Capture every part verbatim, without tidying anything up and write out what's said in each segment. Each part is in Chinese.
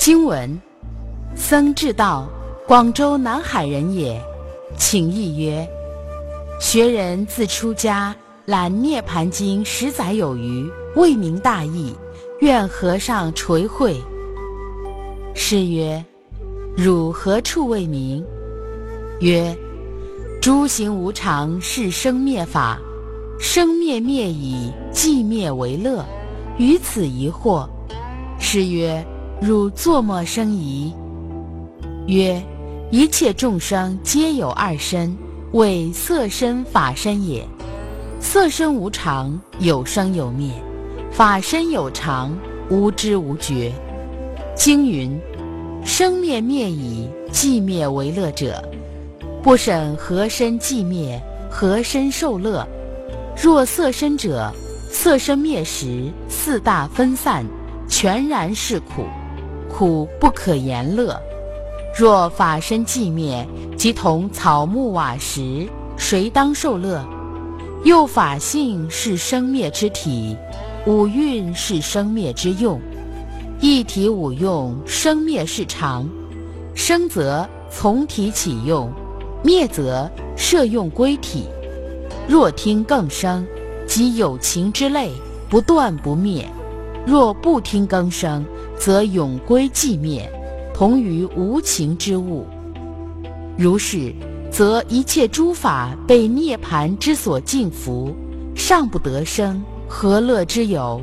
经文：僧智道，广州南海人也。请译曰：学人自出家，览《涅盘经》十载有余，未明大义，愿和尚垂诲。师曰：汝何处未明？曰：诸行无常，是生灭法，生灭灭矣，寂灭为乐，于此疑惑。师曰：汝作么生疑？曰：一切众生皆有二身，为色身法身也。色身无常，有生有灭；法身有常，无知无觉。经云：生灭灭矣，寂灭为乐者，不审何身寂灭，何身受乐。若色身者，色身灭时，四大分散，全然是苦，苦不可言乐。若法身寂灭，即同草木瓦石，谁当受乐？又法性是生灭之体，五蕴是生灭之用，一体五用，生灭是常。生则从体起用，灭则摄用归体。若听更生，即有情之类，不断不灭；若不听更生，则永归寂灭，同于无情之物。如是，则一切诸法被涅盘之所禁服，尚不得生，何乐之有？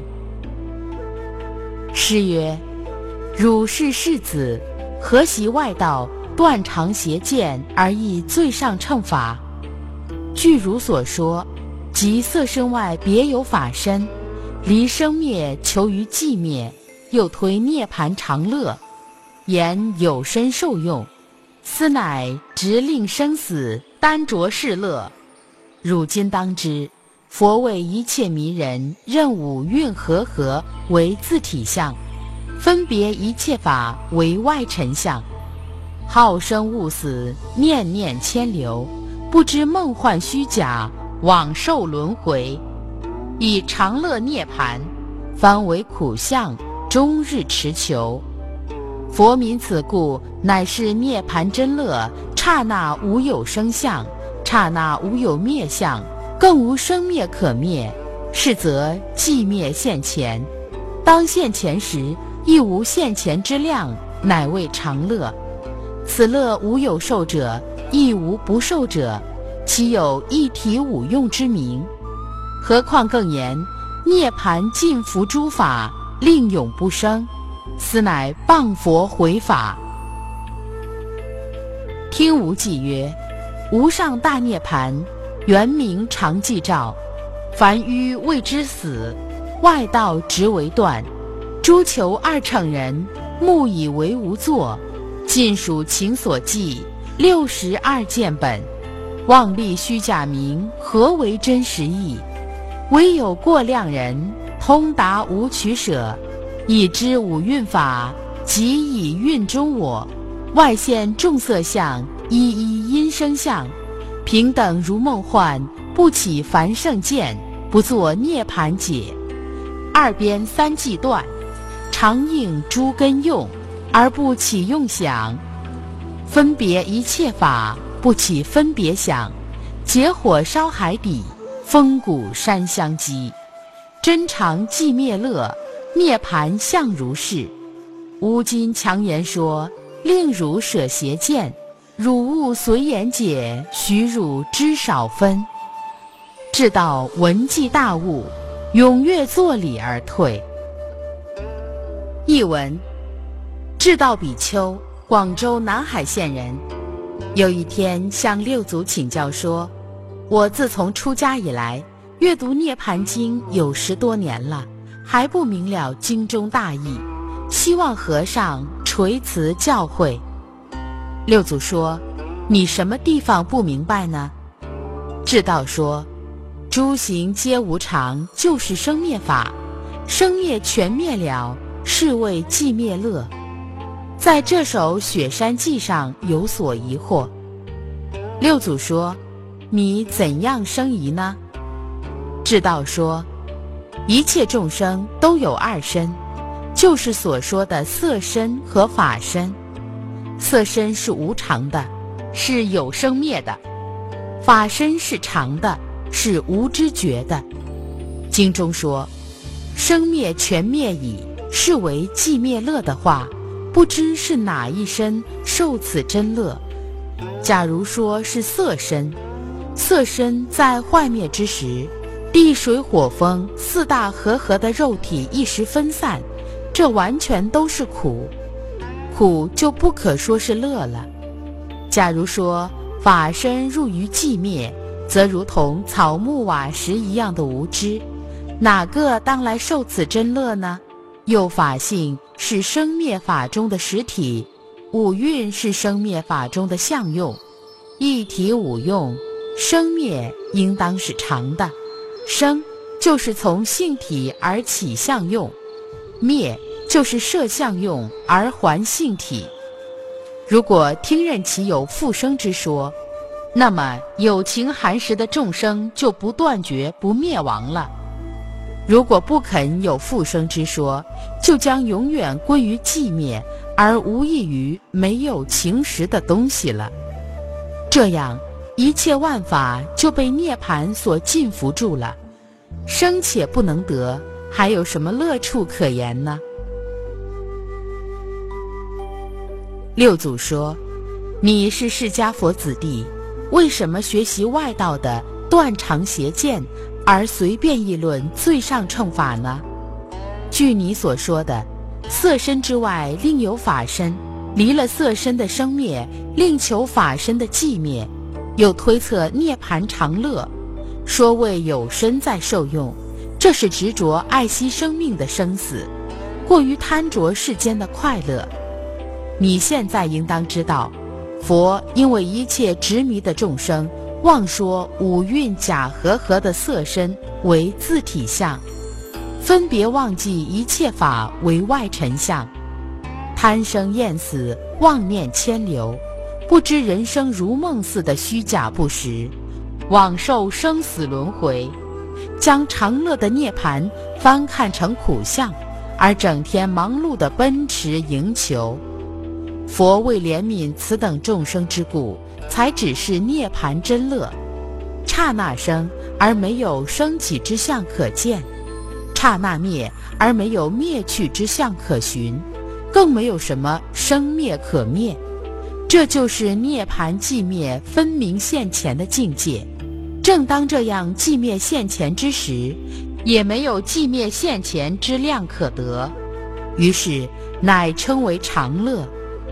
师曰：汝是世子，何习外道，断常邪见，而以最上乘法？据汝所说，即色身外别有法身，离生灭求于寂灭，又推涅盘常乐，言有身受用，斯乃直令生死，单着是乐。汝今当知，佛为一切迷人，任五蕴和合为自体相，分别一切法为外尘相，好生恶死，念念牵流，不知梦幻虚假，往受轮回，以常乐涅盘，方为苦相，终日持求。佛明此故，乃是涅盘真乐，刹那无有生相，刹那无有灭相，更无生灭可灭。是则寂灭现前，当现前时，亦无现前之量，乃为常乐。此乐无有受者，亦无不受者，其有一体五用之名？何况更言涅盘尽服诸法，令永不生，斯乃谤佛毁法。听无记曰：无上大涅盘，原名常寂照，凡愚谓之死，外道直为断。诸求二乘人，目以为无作，尽属情所寄，六十二见本。妄立虚假名，何为真实义？唯有过量人，通达无取舍，已知五蕴法，即以蕴中我，外现众色相，一一因生相，平等如梦幻，不起凡圣见，不作涅盘解。二边三际断，常应诸根用，而不起用想。分别一切法，不起分别想。结火烧海底，风谷山相击。真常寂灭乐，涅盘相如是。吾今强言说，令汝舍邪见，汝勿随言解，许汝知少分。至道闻记大悟，踊跃作礼而退。译文：至道比丘，广州南海县人。有一天向六祖请教说，我自从出家以来，阅读《涅盘经》有十多年了，还不明了经中大义，希望和尚垂慈教诲。六祖说：你什么地方不明白呢？智道说：诸行皆无常，就是生灭法，生灭全灭了，是谓寂灭乐。在这首《雪山记》上有所疑惑。六祖说：你怎样生疑呢？智道说：一切众生都有二身， 就是所说的色身和法身。色身是无常的，是有生灭的；法身是常的，是无知觉的。经中说生灭全灭矣，是为寂灭乐的话，不知是哪一身受此真乐。假如说是色身，色身在坏灭之时，地水火风四大和合的肉体一时分散，这完全都是苦，苦就不可说是乐了。假如说法身入于寂灭，则如同草木瓦石一样的无知，哪个当来受此真乐呢？又法性是生灭法中的实体，五蕴是生灭法中的相用，一体五用，生灭应当是常的。生就是从性体而起相用，灭就是摄相用而还性体。如果听任其有复生之说，那么有情含识的众生就不断绝不灭亡了。如果不肯有复生之说，就将永远归于寂灭，而无异于没有情识的东西了。这样一切万法就被涅槃所禁服住了，生且不能得，还有什么乐处可言呢？六祖说，你是释迦佛子弟，为什么学习外道的断常邪见，而随便议论最上乘法呢？据你所说的，色身之外另有法身，离了色身的生灭，另求法身的寂灭，又推测涅槃常乐，说为有身在受用，这是执着爱惜生命的生死，过于贪着世间的快乐。你现在应当知道，佛因为一切执迷的众生妄说五蕴假和合的色身为自体相，分别忘记一切法为外尘相，贪生厌死，妄念牵流，不知人生如梦似的虚假不实，枉受生死轮回，将常乐的涅槃翻看成苦相，而整天忙碌地奔驰营求。佛为怜悯此等众生之故，才只是涅槃真乐，刹那生而没有升起之相可见，刹那灭而没有灭去之相可寻，更没有什么生灭可灭。这就是涅槃寂灭分明现前的境界。正当这样寂灭现前之时，也没有寂灭现前之量可得，于是乃称为常乐。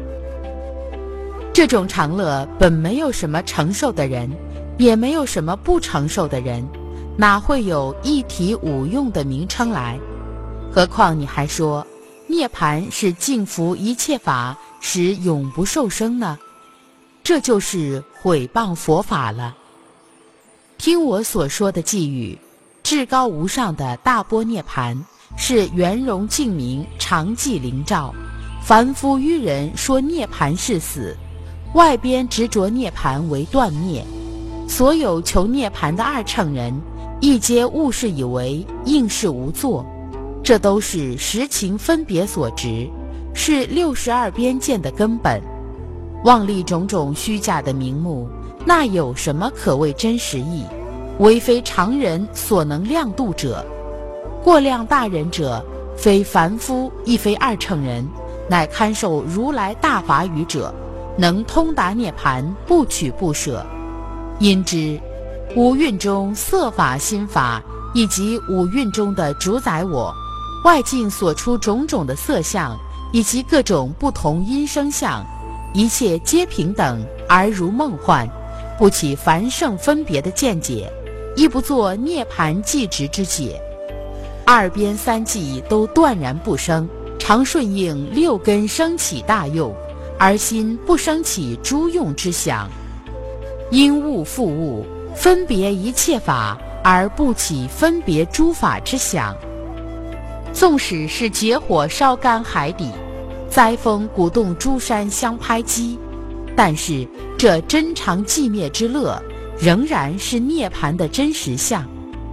这种常乐本没有什么承受的人，也没有什么不承受的人，哪会有一体五用的名称来？何况你还说涅槃是净服一切法，使永不受生呢？这就是毁谤佛法了。听我所说的偈语，至高无上的大般涅槃是圆融净明，常寂灵照。凡夫愚人说涅槃是死，外边执着涅槃为断灭，所有求涅槃的二乘人，亦皆误事以为应是无作，这都是实情分别所执，是六十二边见的根本。妄立种种虚假的名目，那有什么可谓真实义？唯非常人所能量度者。过量大人者，非凡夫，亦非二乘人，乃堪受如来大法语者，能通达涅槃，不取不舍。因之五蕴中色法心法，以及五蕴中的主宰我，外境所出种种的色相，以及各种不同音声相，一切皆平等而如梦幻，不起凡圣分别的见解，亦不作涅槃寂执之解。二边三际都断然不生，常顺应六根生起大用，而心不生起诸用之想。因物复物，分别一切法，而不起分别诸法之想。纵使是结火烧干海底，灾风鼓动诸山相拍击，但是这真常寂灭之乐，仍然是涅槃的真实相。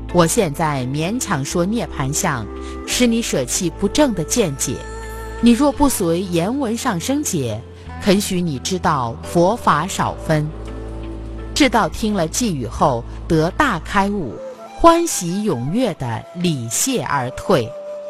我现在勉强说涅槃相，使你舍弃不正的见解。你若不随言文上生解，肯许你知道佛法少分。智道听了寄语后，得大开悟，欢喜踊跃地礼谢而退。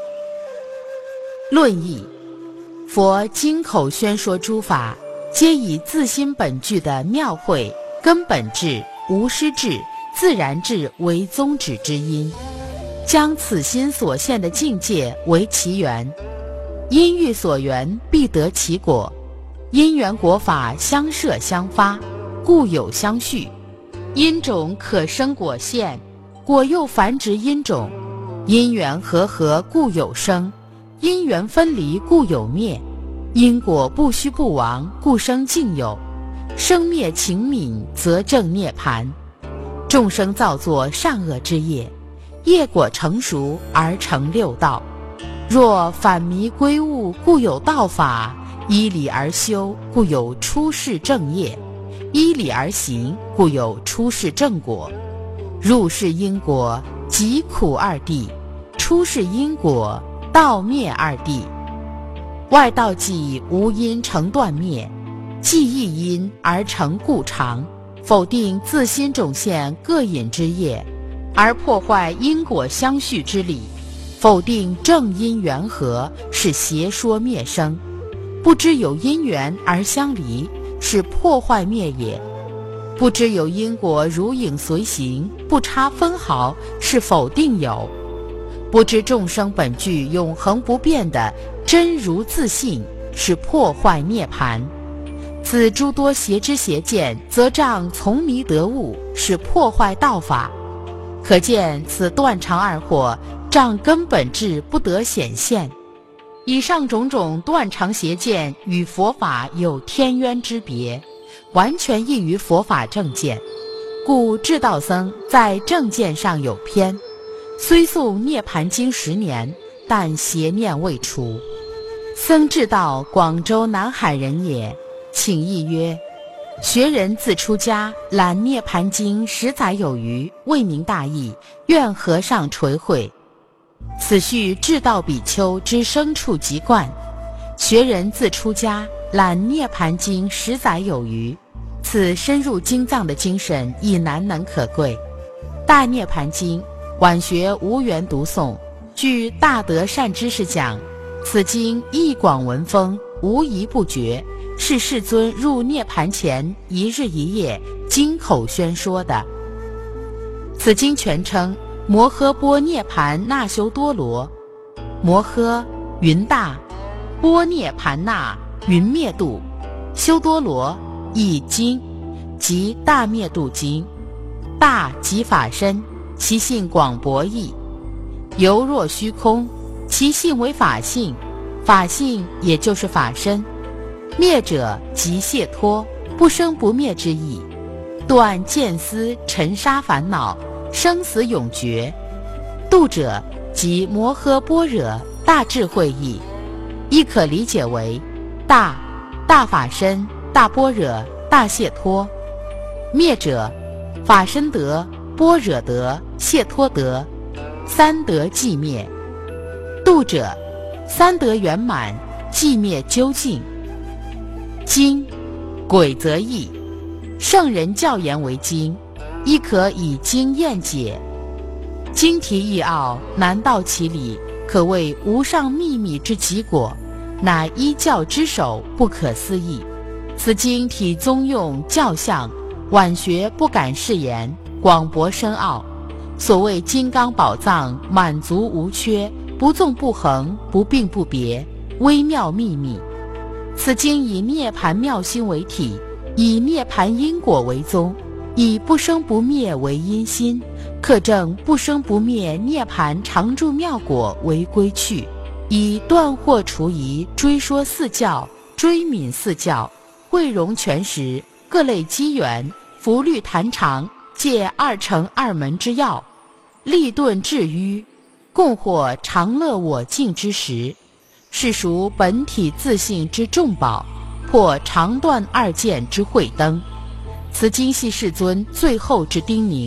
论义：佛经口宣说诸法，皆以自心本具的妙慧、根本智、无师智、自然智为宗旨之因，将此心所现的境界为其源。因欲所缘，必得其果。因缘果法相摄相发，故有相续。因种可生果现，果又繁殖因种。因缘和合，故有生；因缘分离，故有灭。因果不虚不亡，故生净有。生灭情泯，则正涅槃。众生造作善恶之业，业果成熟而成六道。若反迷归悟，故有道法；依理而修，故有出世正业；依理而行，故有出世正果。入世因果，即苦二谛；出世因果，道灭二谛。外道即无因成断灭，即一因而成故常，否定自心种现各隐之业，而破坏因果相续之理，否定正因缘合，是邪说灭生。不知有因缘而相离，是破坏灭也；不知有因果如影随形，不差分毫，是否定有；不知众生本具永恒不变的真如自性，是破坏涅槃。此诸多邪知邪见，则障从迷得悟，是破坏道法。可见此断常二惑，障根本智不得显现。以上种种断常邪见与佛法有天渊之别，完全异于佛法正见，故智道僧在正见上有偏。虽诵涅盘经十年，但邪念未除。僧智道广州南海人也，请意曰：学人自出家，览涅盘经十载有余，未明大义，愿和尚垂诲。此序智道比丘之牲畜籍贯。学人自出家，览涅盘经十载有余，此深入经藏的精神亦难能可贵。大涅盘经晚学无缘读诵，据大德善知识讲，此经一广文风，无一不绝，是世尊入涅盘前一日一夜经口宣说的。此经全称摩诃波涅盘那修多罗。摩诃云大，波涅盘那云灭度，修多罗译经，即大灭度经。大即法身，其性广博义，犹若虚空，其性为法性，法性也就是法身。灭者即解脱，不生不灭之意，断见思尘沙烦恼，生死永绝。度者即摩诃般若大智慧意，亦可理解为大大法身、大般若、大解脱。灭者法身得、般若得、解脱得，三得寂灭。度者三得圆满，寂灭究竟。经诡则义，圣人教言为经，亦可以经验解。经题义奥，难道其理，可谓无上秘密之极果，乃依教之首，不可思议。此经体宗用教相，晚学不敢示言，广博深奥。所谓金刚宝藏，满足无缺，不纵不横，不并不别，微妙秘密。此经以涅盘妙心为体，以涅盘因果为宗，以不生不灭为因心，克证不生不灭涅盘常住妙果为归去，以断惑除疑，追说四教，追泯四教，汇融全实，各类机缘，福律谈长，借二乘二门之要，立顿至迂，共获常乐我净之实，是属本体自性之重宝，破常断二见之慧灯。此经系世尊最后之叮咛，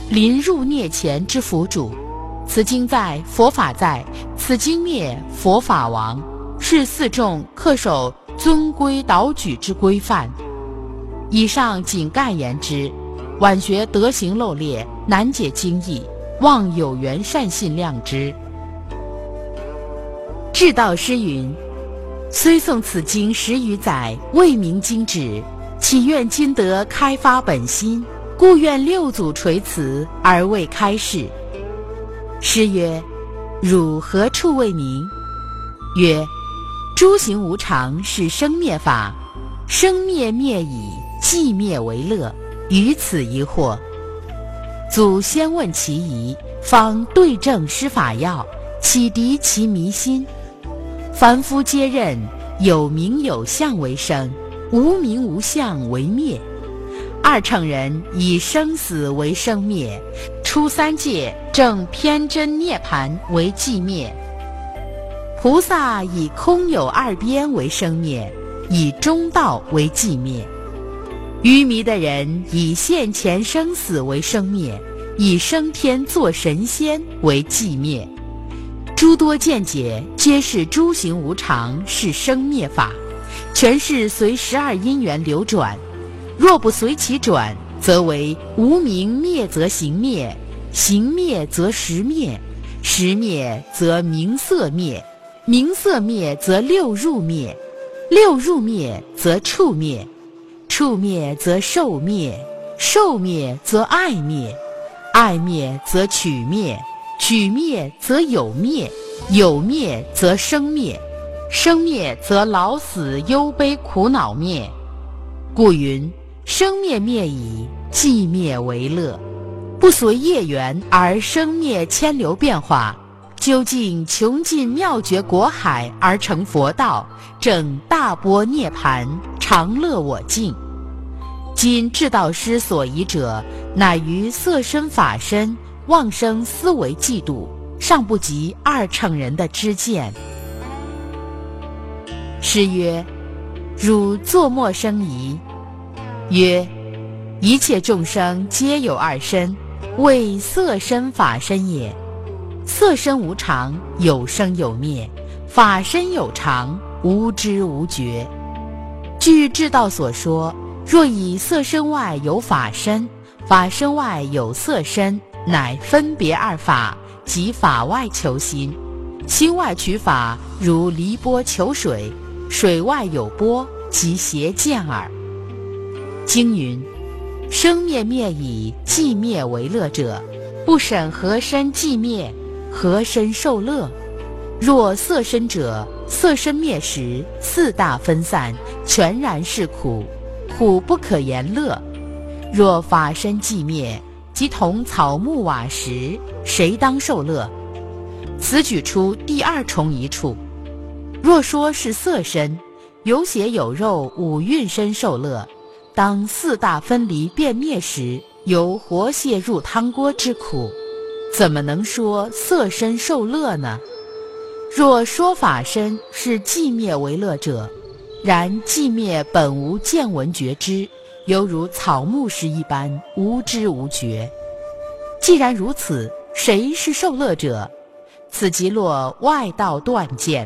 临入涅前之佛主。此经在，佛法在，此经灭，佛法亡，是四众恪守遵规导举之规范。以上仅概言之，晚学德行漏劣，难解经义，望有缘善信谅之。智道师云：虽诵此经十余载，未明经旨，祈愿今得开发本心，故愿六祖垂慈而未开示。师曰：汝何处未明？曰：诸行无常，是生灭法，生灭灭矣，寂灭为乐，于此疑惑。祖先问其疑，方对证施法要，启迪其迷心。凡夫皆认有名有相为生，无名无相为灭。二乘人以生死为生灭，出三界正偏真涅盘为寂灭。菩萨以空有二边为生灭，以中道为寂灭。愚迷的人以现前生死为生灭，以升天作神仙为寂灭。诸多见解皆是诸行无常，是生灭法，全是随十二因缘流转。若不随其转，则为无明灭则行灭，行灭则识灭，识灭则名色灭，名色灭则六入灭，六入灭则触灭，触灭则受灭，受灭则爱灭，爱灭则取灭，取灭则有灭，有灭则生灭，生灭则老死忧悲苦恼灭。故云：生灭灭矣，寂灭为乐。不随业缘而生灭千流变化，究竟穷尽妙觉国海而成佛道，正大般涅盘，常乐我净。今智道师所疑者，乃于色身法身妄生思维嫉妒，尚不及二乘人的知见。师曰：汝作莫生疑。曰：一切众生皆有二身，为色身法身也。色身无常，有生有灭；法身有常，无知无觉。据智道所说，若以色身外有法身，法身外有色身，乃分别二法，即法外求心。心外取法，如离波求水，水外有波，即邪见耳。经云：生灭灭矣，寂灭为乐者，不审何身寂灭，何身受乐？若色身者，色身灭时，四大分散，全然是苦，苦不可言乐。若法身寂灭，即同草木瓦石，谁当受乐？此举出第二重疑处。若说是色身，有血有肉五蕴身受乐，当四大分离变灭时，由活蟹入汤锅之苦，怎么能说色身受乐呢？若说法身是寂灭为乐者，然寂灭本无见闻觉知，犹如草木石一般，无知无觉。既然如此，谁是受乐者？此即落外道断见。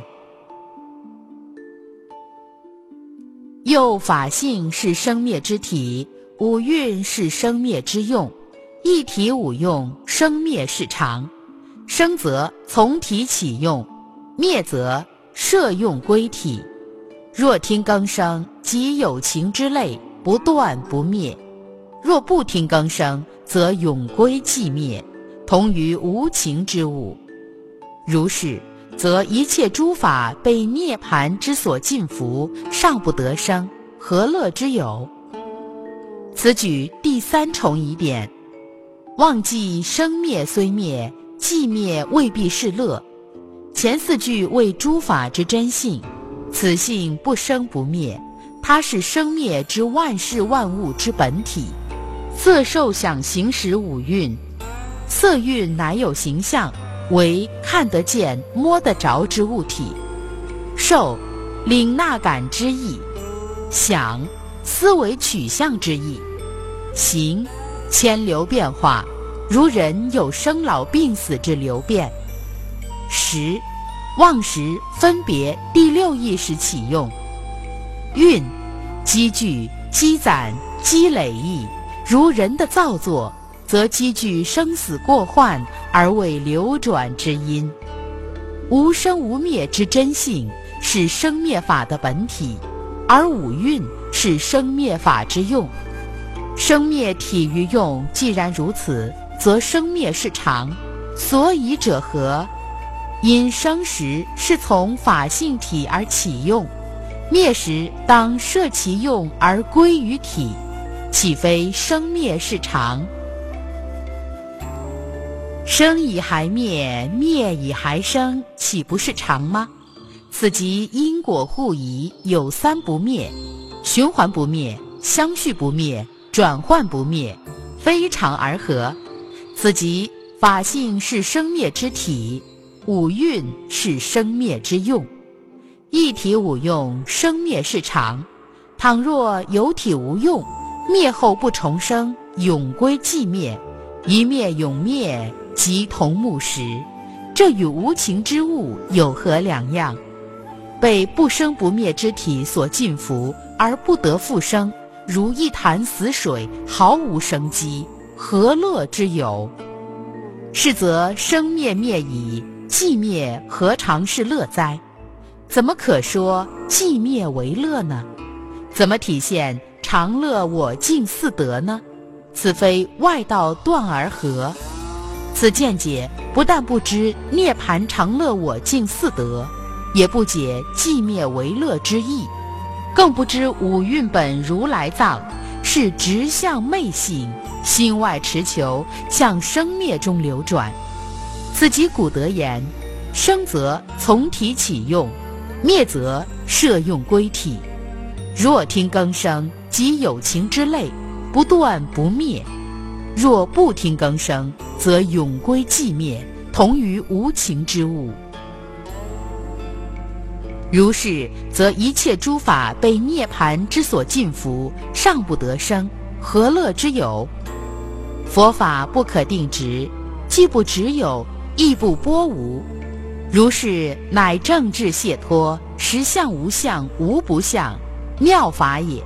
又法性是生灭之体，五蕴是生灭之用，一体五用，生灭是常。生则从体起用，灭则摄用归体。若听更生，即有情之类，不断不灭；若不听更生，则永归寂灭，同于无情之物。如是，则一切诸法被涅盘之所禁服，尚不得生，何乐之有？此举第三重疑点。忘记生灭虽灭，寂灭未必是乐。前四句为诸法之真性，此性不生不灭，它是生灭之万事万物之本体。色受想行识五蕴，色蕴乃有形象，为看得见摸得着之物体。受，领纳感之意；想，思维取向之意；行，牵流变化； 如人有生老病死之流变。时，忘时分别第六意识启用。运，积聚、积攒、积累意，如人的造作，则积聚生死过患而为流转之因。无生无灭之真性是生灭法的本体，而五蕴是生灭法之用。生灭体于用既然如此，则生灭是常，所以者何？因生时是从法性体而起用，灭时当摄其用而归于体，岂非生灭是常？生以还灭，灭以还生，岂不是常吗？此即因果互移，有三不灭：循环不灭，相续不灭，转换不灭，非常而合。此即法性是生灭之体，五蕴是生灭之用。一体五用，生灭是常。倘若有体无用，灭后不重生，永归寂灭，一灭永灭，即同木石，这与无情之物有何两样？被不生不灭之体所禁缚而不得复生，如一潭死水，毫无生机，何乐之有？是则生灭灭矣，寂灭何尝是乐哉？怎么可说寂灭为乐呢？怎么体现常乐我净四德呢？此非外道断而合。此见解不但不知涅槃常乐我净四德，也不解寂灭为乐之意，更不知五蕴本如来藏是直向昧性，心外持求，向生灭中流转。此即古德言：生则从体起用，灭则摄用归体。若听更生，即有情之类，不断不灭；若不听更生，则永归寂灭，同于无情之物。如是，则一切诸法被涅槃之所禁缚，尚不得生，何乐之有？佛法不可定值，既不只有，亦不波无。如是，乃正智解脱，实相无相，无不相，妙法也。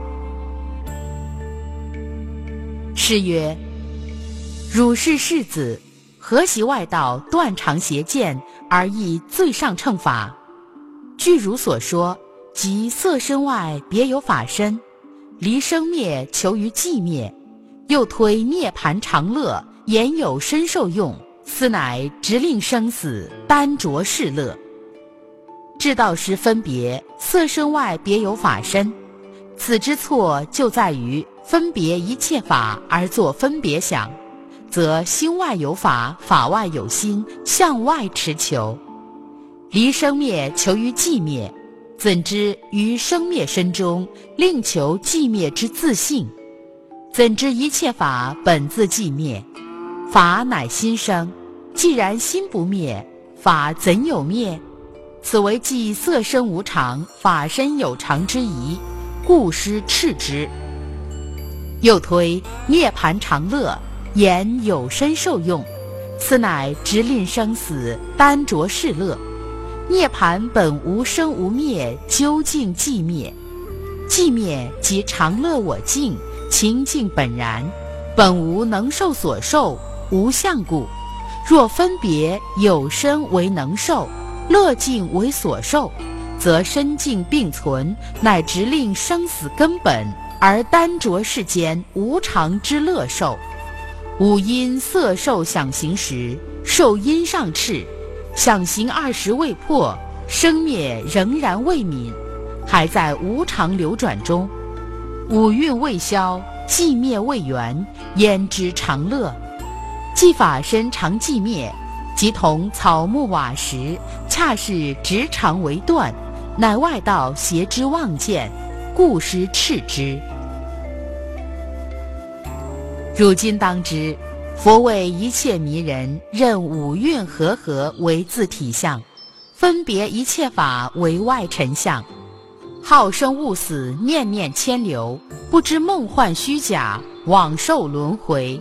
是曰：汝是世子，何习外道断常邪见，而益最上乘法？据汝所说，即色身外别有法身，离生灭求于寂灭，又推涅槃常乐，言有身受用，此乃直令生死，单着是乐。至道时分别色身外别有法身，此之错就在于分别一切法而作分别想，则心外有法，法外有心，向外持求。离生灭求于寂灭，怎知于生灭身中另求寂灭之自性？怎知一切法本自寂灭？法乃心生，既然心不灭，法怎有灭？此为即色身无常，法身有常之疑，故失斥之。又推涅槃常乐，言有身受用，此乃直令生死，单着是乐。涅槃本无生无灭，究竟寂灭。寂灭即常乐我净，情境本然，本无能受所受，无相故。若分别有身为能受，乐境为所受，则身境并存，乃直令生死根本，而单着世间无常之乐受。五阴色受想行时，受阴上炽，想行二十未破，生灭仍然未泯，还在无常流转中。五蕴未消，寂灭未圆，焉知常乐？既法身常寂灭，即同草木瓦石，恰是直常为断，乃外道邪之妄见，故失斥之。如今当知，佛为一切迷人，任五蕴和合为自体相，分别一切法为外尘相，好生勿死，念念牵流，不知梦幻虚假，枉受轮回，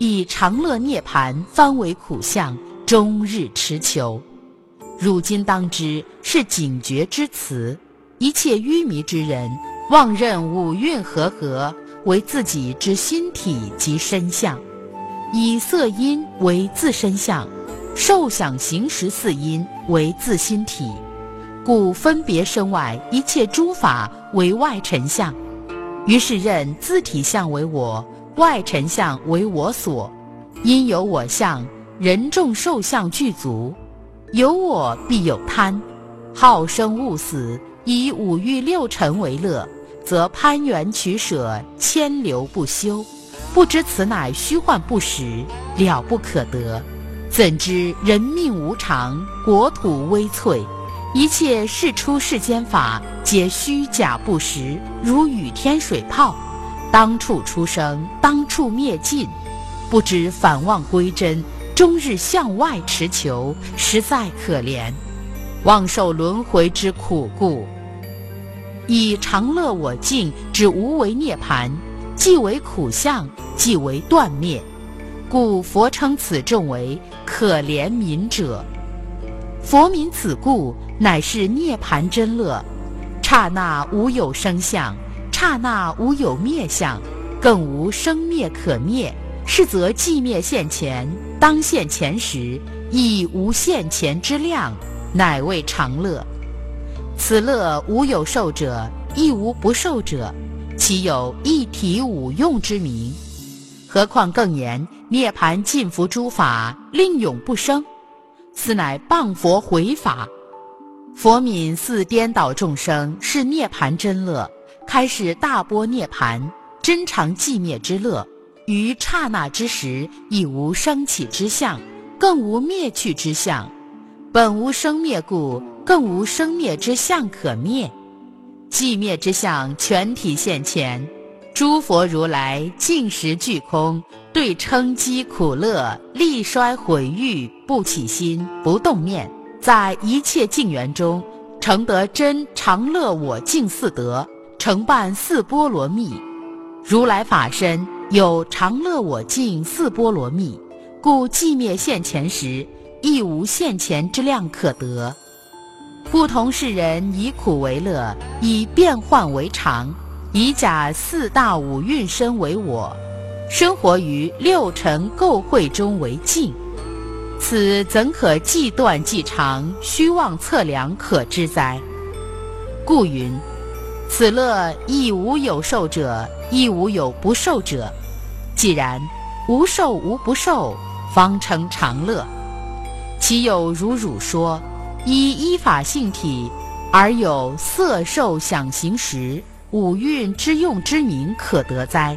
以长乐涅盘方为苦相，终日持求。汝今当知是警觉之词，一切愚迷之人妄认五蕴和合为自己之心体及身相，以色音为自身相，受想行识四因为自心体，故分别身外一切诸法为外尘相，于是认自体相为我，外尘相为我所。因有我相，人众受相具足，有我必有贪，好生恶死，以五欲六尘为乐，则攀缘取舍，牵流不休，不知此乃虚幻不实，了不可得。怎知人命无常，国土危脆，一切世出世间法皆虚假不实，如雨天水泡，当处出生，当处灭尽，不知反望归真，终日向外持求，实在可怜，妄受轮回之苦故。以常乐我净之无为涅盘，既为苦相，既为断灭，故佛称此众为可怜悯者。佛悯此故，乃是涅盘真乐，刹那无有生相，刹那无有灭相，更无生灭可灭，是则寂灭现前，当现前时亦无现前之量，乃为常乐。此乐无有受者，亦无不受者，其有一体五用之名？何况更言涅盘尽伏诸法，令永不生，此乃谤佛毁法。佛悯似颠倒众生，是涅盘真乐，开始大波涅盘，真常寂灭之乐，于刹那之时，亦无生起之相，更无灭去之相，本无生灭故，更无生灭之相可灭。寂灭之相全体现前，诸佛如来尽时具空，对称积苦乐，力衰毁誉，不起心，不动念，在一切境缘中成得真常乐我净四德，成办四波罗蜜。如来法身有常乐我净四波罗蜜，故寂灭现前时，亦无现前之量可得。不同世人以苦为乐，以变幻为常，以假四大五蕴身为我，生活于六尘垢秽中为境，此怎可计断计长，虚妄测量可知哉？故云：此乐亦无有受者，亦无有不受者。既然无受无不受，方称常乐。其有如汝说，依依法性体，而有色受想行识五蕴之用之名可得哉？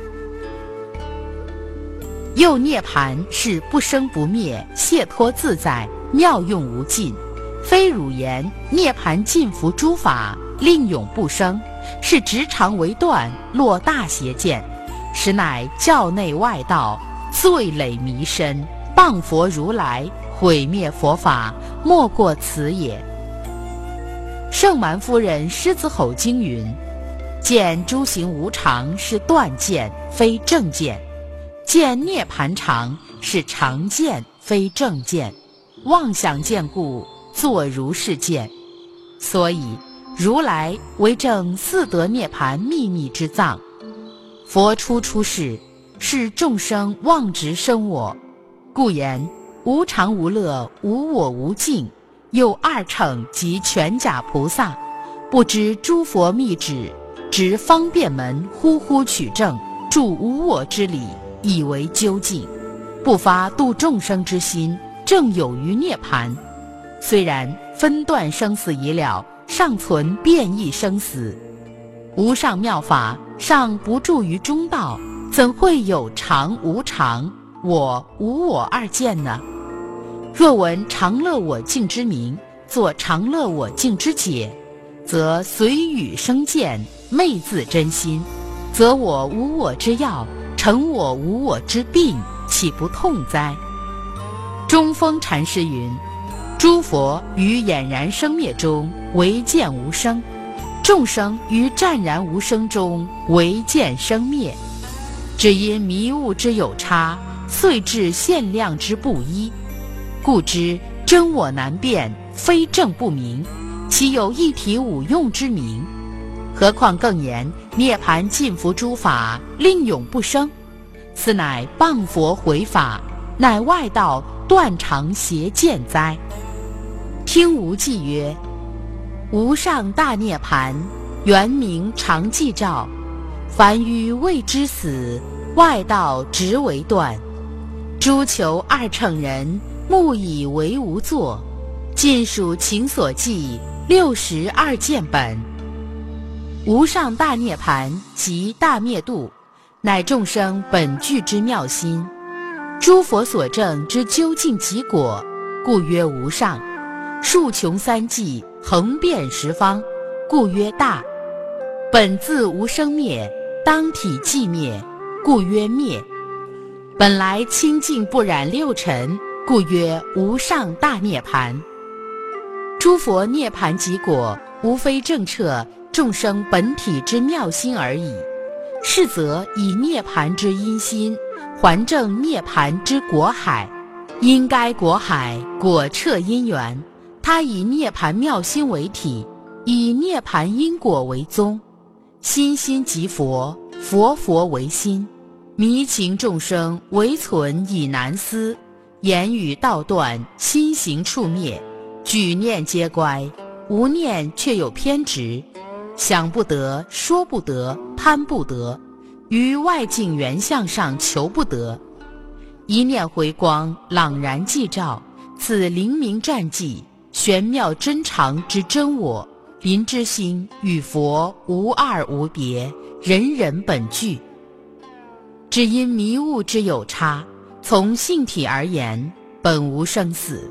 又涅盘是不生不灭，解脱自在，妙用无尽，非汝言涅盘尽伏诸法，令永不生，是直肠为断，落大邪见，实乃教内外道，罪累弥深，谤佛如来，毁灭佛法，莫过此也。圣蛮夫人狮子吼经云：见诸行无常是断见，非正见；见涅盘常是常见，非正见。妄想见故，作如是见。所以如来为证四德涅盘秘密之藏。佛初出世，是众生妄执生我，故言无常无乐，无我无尽，有二乘及全假菩萨，不知诸佛密旨，执方便门，呼呼取证，著无我之理，以为究竟，不发度众生之心，正有于涅盘。虽然分断生死已了，尚存变异生死。无上妙法尚不住于中道，怎会有常无常，我无我二见呢？若闻常乐我净之名，作常乐我净之解，则随语生见，昧自真心，则我无我之要，成我无我之病，岂不痛哉？中峰禅师云：诸佛于俨然生灭中唯见无生，众生于湛然无生中唯见生灭，只因迷悟之有差， 遂至限量之不一，故知真我难辨，非正不明，其有一体五用之名？何况更言涅盘尽伏诸法，令永不生，此乃谤佛毁法，乃外道断常邪见哉。听无记曰：无上大涅盘，原名常寂照，凡于未知死，外道直为断。诸求二乘人，目以为无作，尽属情所寄，六十二见本。无上大涅盘即大灭度，乃众生本具之妙心，诸佛所证之究竟极果，故曰无上。数穷三际，横遍十方，故曰大。本自无生灭，当体寂灭，故曰灭。本来清净不染六尘，故曰无上大涅盘。诸佛涅盘极果，无非正彻众生本体之妙心而已。是则以涅盘之因心，还正涅盘之果海，因该果海果彻因缘，他以涅盘妙心为体，以涅盘因果为宗。心心即佛，佛佛为心，迷情众生唯存以难思，言语道断，心行处灭，举念皆乖，无念却有偏执，想不得，说不得，贪不得，于外境缘相上求不得。一念回光，朗然寂照，此灵明战寂，玄妙真常之真我，临之心与佛无二无别，人人本具。只因迷悟之有差，从性体而言，本无生死。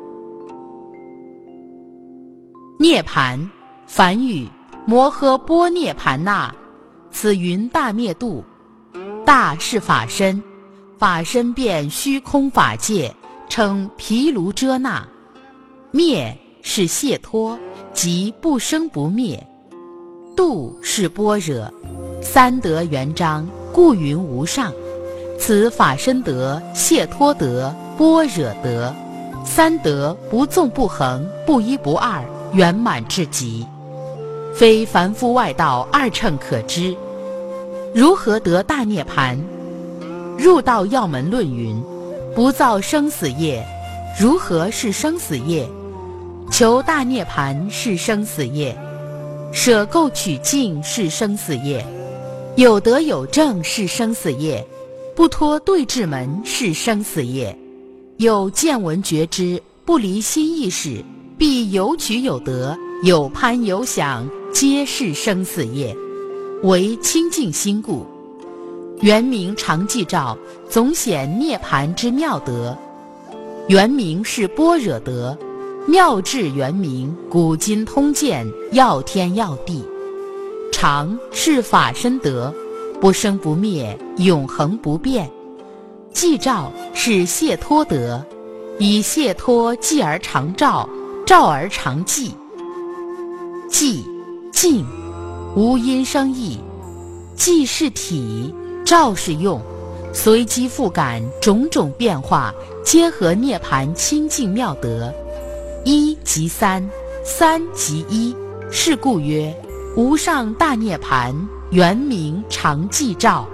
涅盘，梵语摩诃波涅盘那，此云大灭度。大是法身，法身遍虚空法界，称毗卢遮那。灭是解脱，即不生不灭。度是般若，三德圆彰，故云无上。此法身德、解脱德、般若德，三德不纵不横，不一不二，圆满至极，非凡夫外道二乘可知。如何得大涅盘？入道要门论云：不造生死业。如何是生死业？求大涅盘是生死业，舍垢取净是生死业，有德有正是生死业，不脱对治门是生死业，有见闻觉知，不离心意识，必有取有得，有攀有想，皆是生死业，为清净心故。原名常寂照，总显涅盘之妙德。原名是般若德，妙智原名，古今通鉴，要天要地。常是法身德，不生不灭，永恒不变。寂照是解脱德，以解脱寂而常照，照而常寂。寂静，无因生意，寂是体，照是用，随机复感，种种变化，皆合涅盘清净妙德。一即三，三即一，是故曰无上大涅盘，原名常寂照。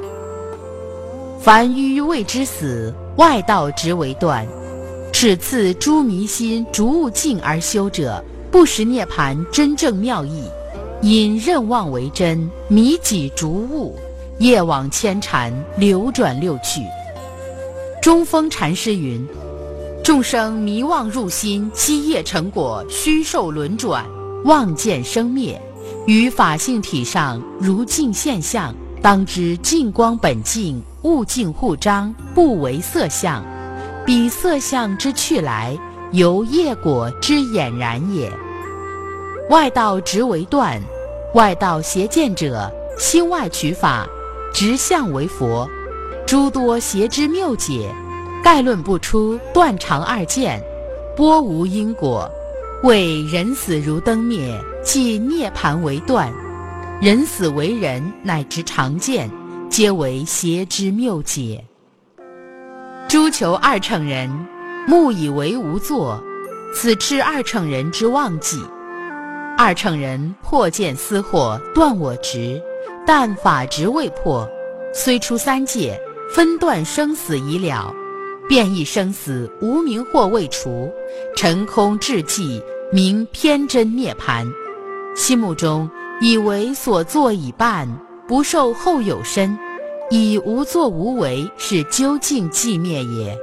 凡于未知死，外道直为断。此次诸迷心逐物境而修者，不识涅盘真正妙义，因认妄为真，迷己逐物，业往牵缠，流转六趣。中峰禅师云：众生迷妄入心，积业成果，虚受轮转，妄见生灭，于法性体上如镜现象，当知净光本净，物净互彰，不为色相。彼色相之去来，由业果之俨然也。外道直为断，外道邪见者，心外取法，直相为佛，诸多邪之谬解，概论不出断常二见，波无因果，谓人死如灯灭，即涅盘为断。人死为人乃至常见，皆为邪之谬解。 诸求二乘人，目以为无作，此痴二乘人之妄计。二乘人破见私惑，断我执，但法执未破，虽出三界，分断生死已了，变异生死无明惑未除，尘空至寂，名偏真涅盘。心目中以为所作已办，不受后有身，以无作无为是究竟寂灭也。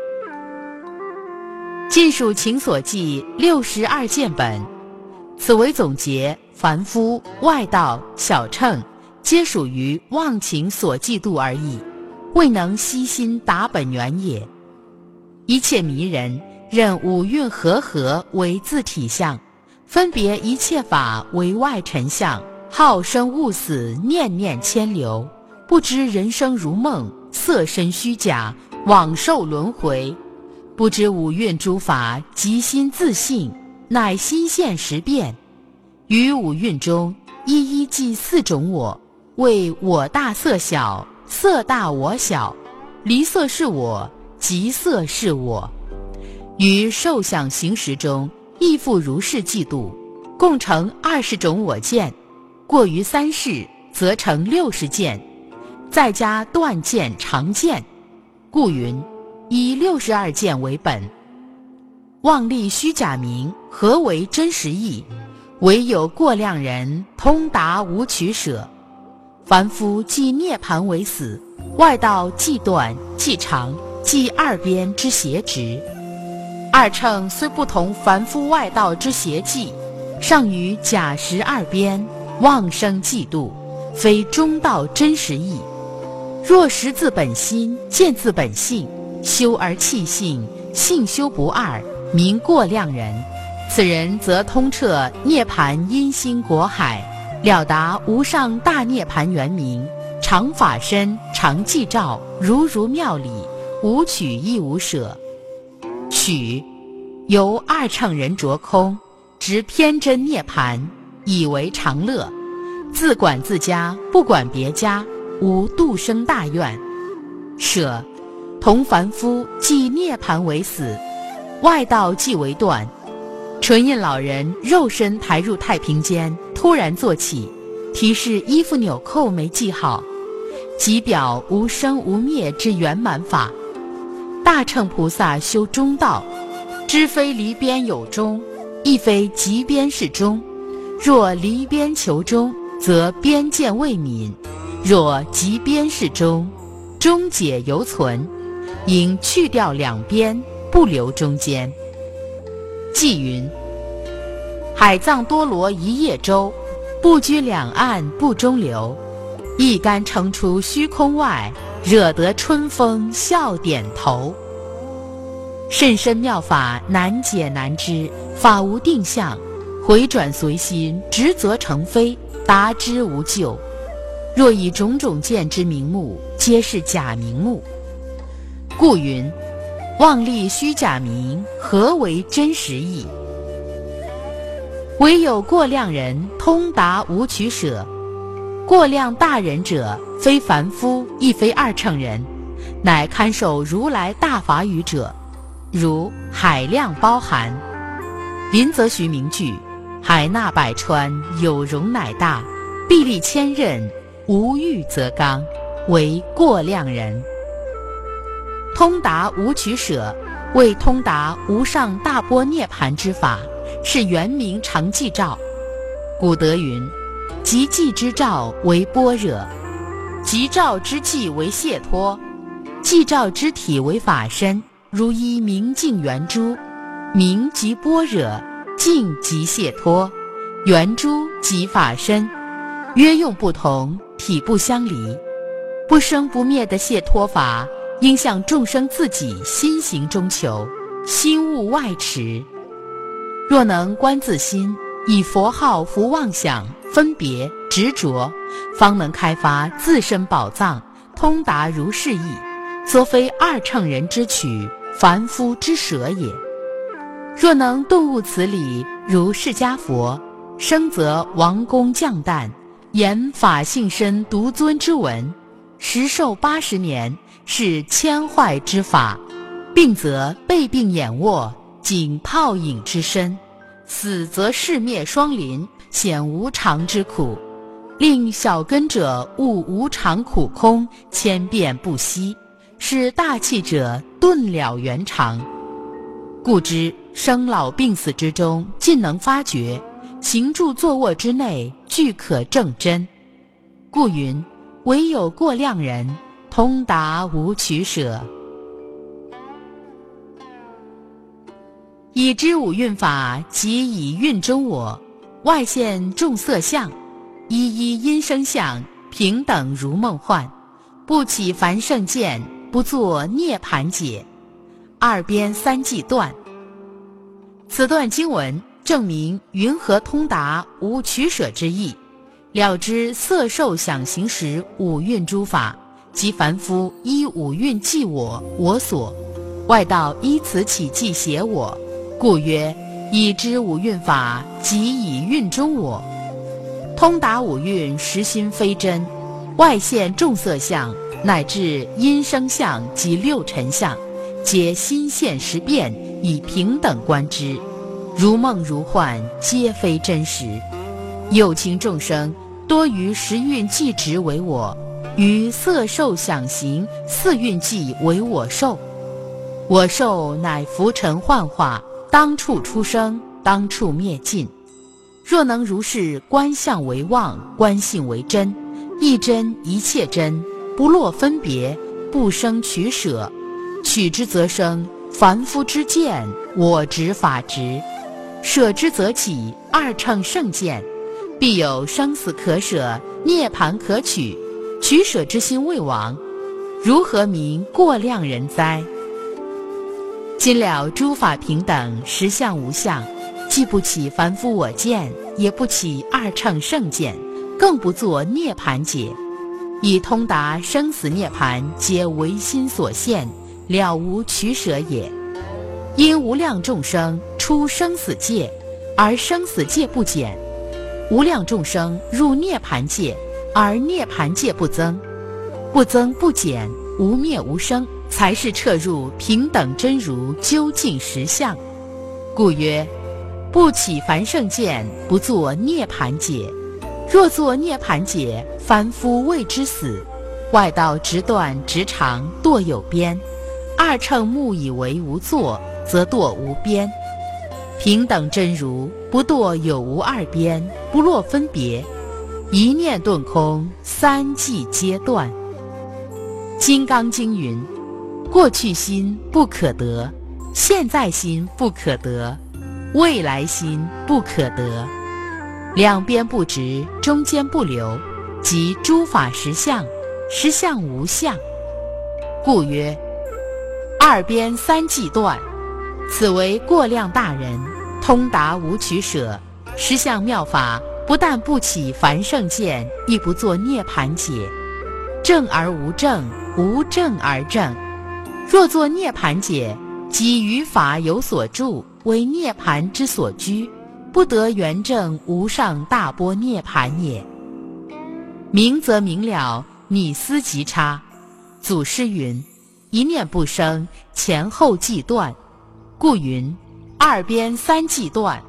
尽属情所记六十二件本，此为总结，凡夫、外道、小乘，皆属于忘情所嫉妒而已，未能悉心达本源也。一切迷人，认五蕴和合为自体相，分别一切法为外尘相，好生勿死，念念牵流，不知人生如梦，色身虚假，往受轮回，不知五蕴诸法即心自性，乃心现实变。于五蕴中一一记四种我，为我大色小，色大我小，离色是我，即色是我。于受想行识中亦复如是嫉妒，共成二十种我见，过于三世则成六十件，再加断见常见，故云以六十二件为本。妄立虚假名，何为真实义？唯有过量人通达无取舍。凡夫即涅盘为死，外道即断即长，即二边之邪执。二乘虽不同凡夫外道之邪计，尚于假实二边，妄生嫉妒，非中道真实义。若识自本心，见自本性，修而弃性，性修不二，名过量人。此人则通彻涅盘因心果海，了达无上大涅盘圆明，常法身，常寂照，如如妙理，无取亦无舍。取由二乘人着空，执偏真涅盘，以为常乐，自管自家，不管别家，无度生大愿。舍同凡夫即涅盘为死，外道即为断。纯印老人肉身抬入太平间，突然坐起，提示衣服纽扣没系好，即表无生无灭之圆满法。大乘菩萨修中道，知非离边有中，亦非即边是中。若离边求中，则边见未泯；若即边是中，中解犹存，应去掉两边，不留中间。偈云：海藏多罗一叶舟，不居两岸不中流。一竿撑出虚空外，惹得春风笑点头。甚深妙法难解难知，法无定向，回转随心，直则成非，达之无救。若以种种见之名目，皆是假名目。故云：妄立虚假名，何为真实义？唯有过量人通达无取舍。过量大人者，非凡夫，亦非二乘人，乃堪受如来大法语者，如海量包含。林则徐名句：海纳百川，有容乃大，臂力千仞，无欲则刚，为过量人。通达无取舍，为通达无上大般涅盘之法，是圆明常寂照。古德云：即寂之照为般若，即照之寂为解脱，寂照之体为法身，如一明镜圆珠。明即般若，镜即解脱，圆珠即法身，约用不同，体不相离。不生不灭的解脱法，应向众生自己心行中求，心勿外持。若能观自心，以佛号伏妄想、分别、执着，方能开发自身宝藏，通达如是义，则非二乘人之取，凡夫之舍也。若能顿悟此理，如释迦佛，生则王公降诞，言法性身独尊之文，时寿八十年，是千坏之法， 病则背病眼卧，仅泡饮之身；死则世灭双林，显无常之苦。令小根者悟无常苦空，千变不息，使大器者顿了圆常。故知生老病死之中，尽能发觉；行住坐卧之内，俱可证真。故云：唯有过量人，通达无取舍。已知五蕴法，即以蕴中我，外现众色相，一一因生相，平等如梦幻，不起凡圣见，不作涅盘解。二边三际断。此段经文证明云何通达无取舍之意，了知色受想行识五蕴诸法，即凡夫依五蕴计我我所，外道依此起计邪我，故曰已知五蕴法，即以蕴中我。通达五蕴实心非真，外现众色相，乃至因生相及六尘相，皆心现实变，以平等观之，如梦如幻，皆非真实。有情众生多于十蕴计执为我，于色受想行四蕴计为我受。我受乃浮尘幻化，当处出生，当处灭尽。若能如是观相为妄，观性为真，一真一切真，不落分别，不生取舍，取之则生凡夫之见，我执法执；舍之则起二乘圣见，必有生死可舍，涅盘可取，取舍之心未亡，如何名过量人哉？今了诸法平等，实相无相，既不起凡夫我见，也不起二乘圣见，更不作涅盘解，以通达生死涅盘，皆唯心所现，了无取舍也。因无量众生出生死界，而生死界不减；无量众生入涅盘界，而涅盘界不增。不增不减，无灭无生，才是彻入平等真如究竟实相。故曰：不起凡圣见，不作涅盘解。若作涅盘解，凡夫谓之死；外道直断直长，堕有边；二乘目以为无作，则堕无边。平等真如，不堕有无二边，不落分别。一念顿空，三际皆断。金刚经云：过去心不可得，现在心不可得，未来心不可得。两边不直，中间不留，即诸法实相，实相无相。故曰：二边三际断。此为过量大人，通达无取舍，实相妙法，不但不起凡圣见，亦不作涅盘解。正而无正，无正而正。若作涅盘解，即于法有所住，为涅盘之所居，不得圆正无上大波涅盘也。明则明了，拟思即差。祖师云：一念不生，前后际断。故云：二边三际断。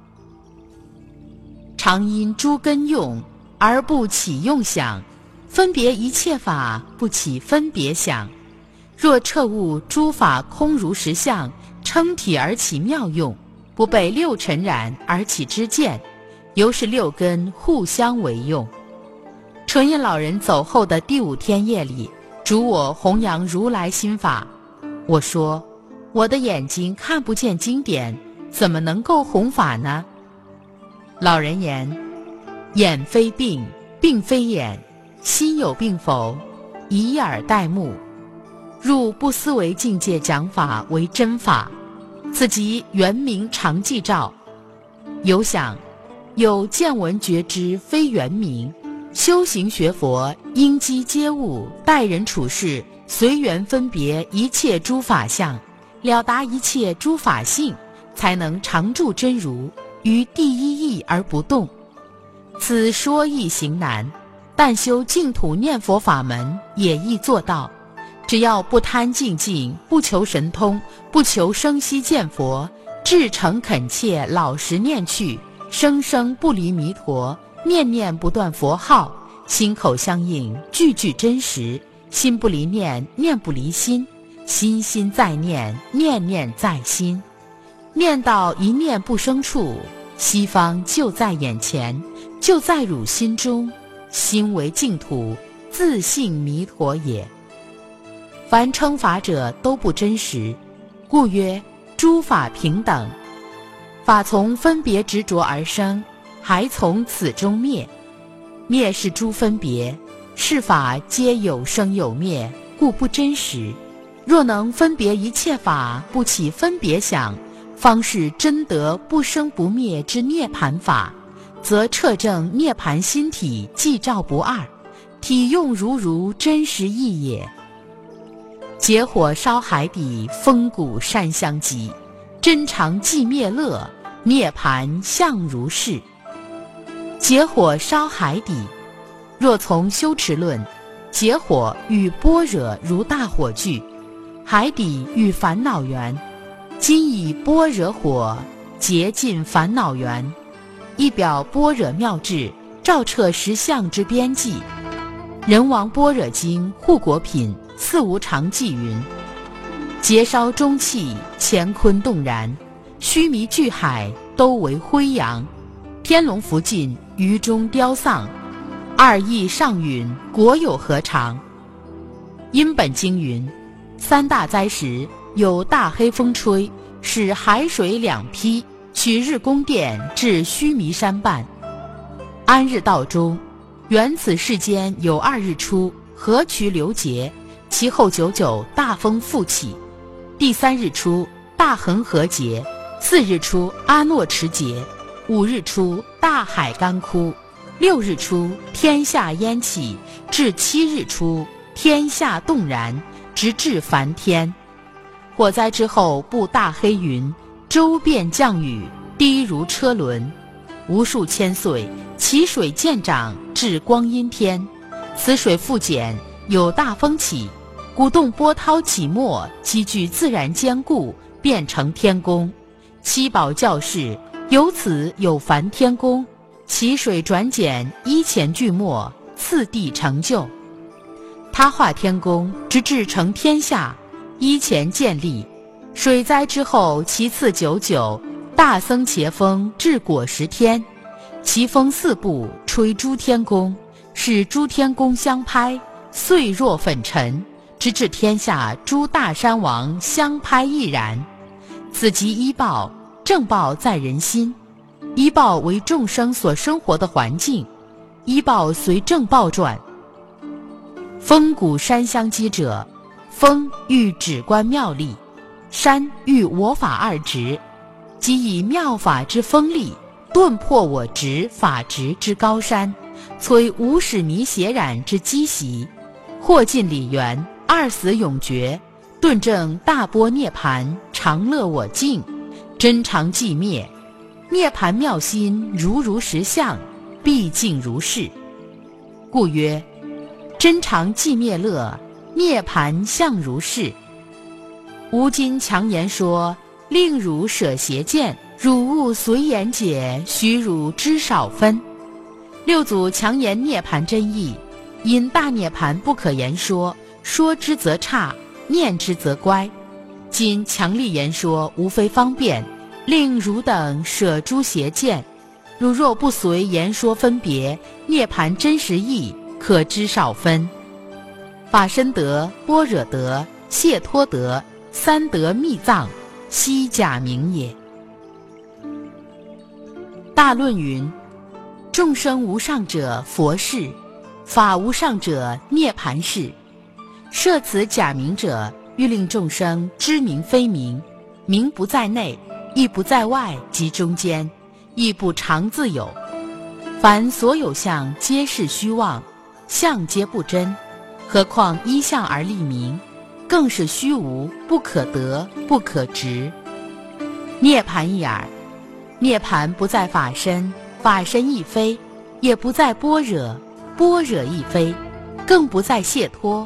常因诸根用，而不起用想，分别一切法，不起分别想。若彻悟诸法空如实相，称体而起妙用，不被六尘染而起知见，由是六根互相为用。纯印老人走后的第五天夜里，主我弘扬如来心法。我说：我的眼睛看不见经典，怎么能够弘法呢？老人言：眼非病，病非眼，心有病否？以耳待目。入不思维境界讲法为真法，此即圆明常寂照。有想，有见闻觉知非圆明，修行学佛应机接物，待人处事随缘分别一切诸法相，了达一切诸法性，才能常住真如，于第一义而不动。此说易行难，但修净土念佛法门也易做到。 只要不贪静静，不求神通，不求生息见佛，至诚恳切，老实念去，生生不离弥陀，念念不断佛号，心口相应，句句真实，心不离念，念不离心，心心在念，念念在心，念到一念不生处，西方就在眼前，就在汝心中，心为净土，自性弥陀也。凡称法者都不真实，故曰诸法平等。法从分别执着而生，还从此中灭。灭是诸分别，是法皆有生有灭，故不真实。若能分别一切法，不起分别想，方是真得不生不灭之涅盘法，则彻证涅盘心体寂照不二，体用如如，真实义也。结火烧海底，风鼓山相击，真常寂灭乐，涅盘相如是。结火烧海底，若从修持论，结火与般若如大火炬，海底与烦恼源，今以般若火竭尽烦恼源，一表般若妙智，照彻实相之边际。人王般若经护国品四无常记云：劫烧中气，乾坤动然，须弥巨海都为灰扬，天龙伏尽，于中凋丧，二义上允，国有何常？因本经云：三大灾时，有大黑风吹，使海水两批，取日宫殿至须弥山半。安日道中，原此世间有二日出，河渠流结，其后久久大风复起。第三日出，大恒河结；四日出，阿诺池结；五日出，大海干枯；六日出，天下淹起；至七日出，天下动然，直至梵天。火灾之后，布大黑云，周遍降雨，滴如车轮，无数千岁，其水渐涨，至光阴天。此水复减，有大风起，鼓动波涛起没，积聚自然坚固，变成天宫。七宝教室，由此有梵天宫，其水转减，依前俱没，次第成就。他化天宫，直至成天下，依前建立。水灾之后，其次久久，大僧伽风至果实天，其风四部，吹诸天宫，使诸天宫相拍，碎若粉尘，直至天下诸大山王相拍亦然。此即依报，正报在人心。依报为众生所生活的环境，依报随正报转。风鼓山相击者，风欲止观妙力，山欲我法二执，即以妙法之锋利，顿破我执法执之高山，摧无始迷邪染之积习，获尽理缘，二死永绝，顿证大波涅盘，常乐我净，真常寂灭。涅盘妙心如如实相，毕竟如是。故曰真常寂灭乐，涅盘相如是。吾今强言说，令汝舍邪见，汝勿随言解，须汝知少分。六祖强言涅盘真意，因大涅盘不可言说，说之则差，念之则乖。今强力言说，无非方便，令汝等舍诸邪见。汝若不随言说分别，涅盘真实义，可知少分。法身得、般若得、解脱得，三得密藏，悉假名也。大论云：众生无上者佛事，法无上者涅盘事。设此假名者，欲令众生知名非名，名不在内，亦不在外及中间，亦不常自有。凡所有相，皆是虚妄，相皆不真，何况依相而立名，更是虚无，不可得，不可执。涅盘一耳，涅盘不在法身，法身亦非，也不在般若，般若亦非，更不在解脱，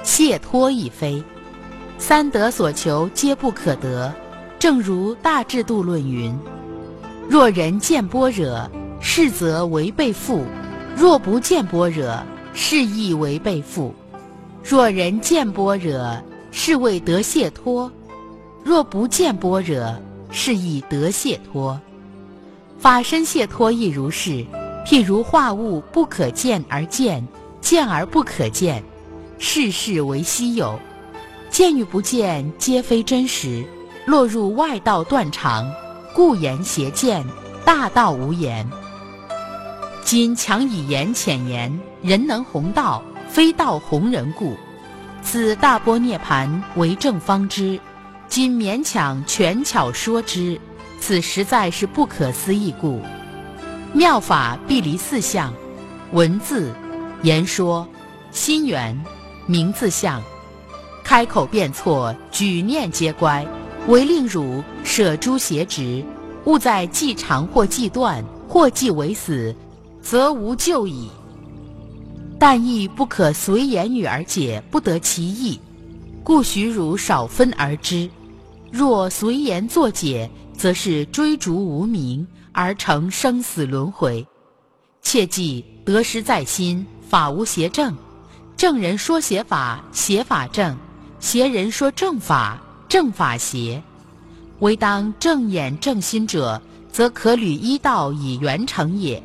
解脱亦非。三得所求皆不可得，正如大智度论云：若人见般若，是则为被缚；若不见般若，是亦为被缚。若人见般若，是谓得解脱；若不见般若，是亦得解脱。法身解脱亦如是。譬如化物不可见而见，见而不可见，世事为稀有。见与不见皆非真实，落入外道断常，故言邪见，大道无言。今强以言浅言，人能弘道，非道弘人故。此大般涅盘为正方知，今勉强权巧说之，此实在是不可思议故。妙法必离四相：文字、言说、心缘、名字相。开口便错，举念皆乖，唯令汝舍诸邪执，勿在既长或既断，或既为死，则无救矣。但亦不可随言语而解，不得其意，故许汝少分而知。若随言作解，则是追逐无明，而成生死轮回。切记得失在心，法无邪正。正人说邪法，邪法正；邪人说正法，正法邪。唯当正眼正心者，则可履一道以圆成也。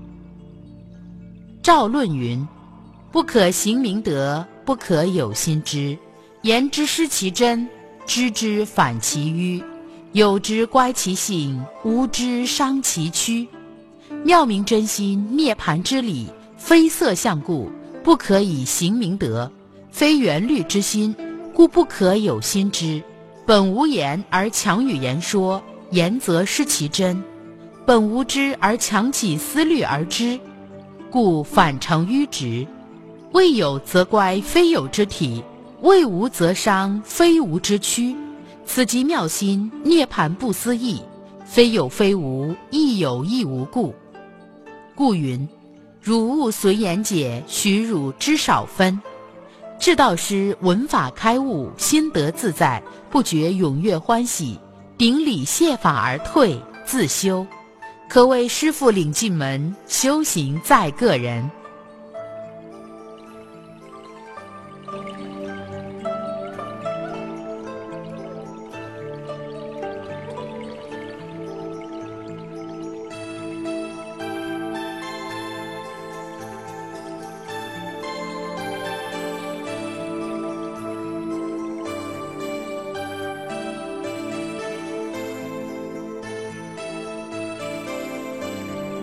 赵论云：不可行明德，不可有心知。言之失其真，知之反其愚。有之乖其性，无之伤其躯。妙明真心涅盘之理，非色相故，不可以行明德；非缘虑之心，故不可有心知。本无言而强与言说，言则失其真；本无知而强起思虑而知，故反成愚执。未有则乖，非有之体；未无则伤，非无之躯。此即妙心涅盘不思议，非有非无，亦有亦无故。故云：汝勿随言解，许汝知少分。至道师闻法开悟，心得自在，不觉踊跃欢喜，顶礼谢法而退，自修。可谓师父领进门，修行在个人。